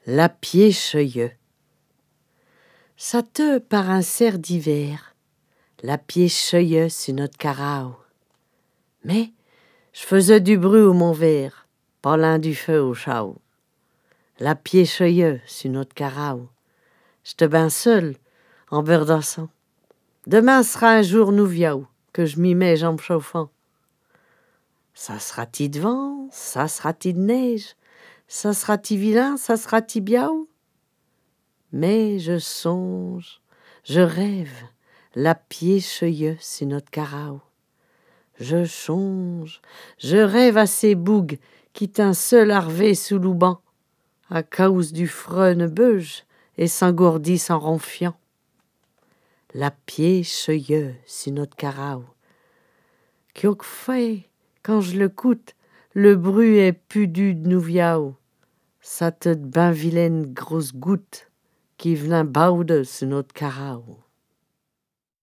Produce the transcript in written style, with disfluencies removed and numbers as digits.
la pied cheuilleux. Ça te par un cerf d'hiver, la pied cheuilleux sur notre carao. Mais je faisais du bruit au mon verre, pas l'un du feu au chao. La pied cheuilleux sur notre carao. J'te ben seul, en beurdassant. Demain sera un jour nouviao, que je m'y mets jambes chauffant. Ça sera-t-il de vent, ça sera-t-il de neige, ça sera-t-il vilain, ça sera-t-il biao. Mais je songe, je rêve, la pied cheuilleux sur notre carao. Je songe, je rêve à ces bougues qui t'un seul harvé sous l'ouban, à cause du frêne beuge et s'engourdissent en ronfiant. La pied cheuilleux sur notre carao. Qu'au fait, quand je le coûte, le bruit est pudu de nouviao. Ça te ben vilaine grosse goutte qui v'lin baude sur notre carao.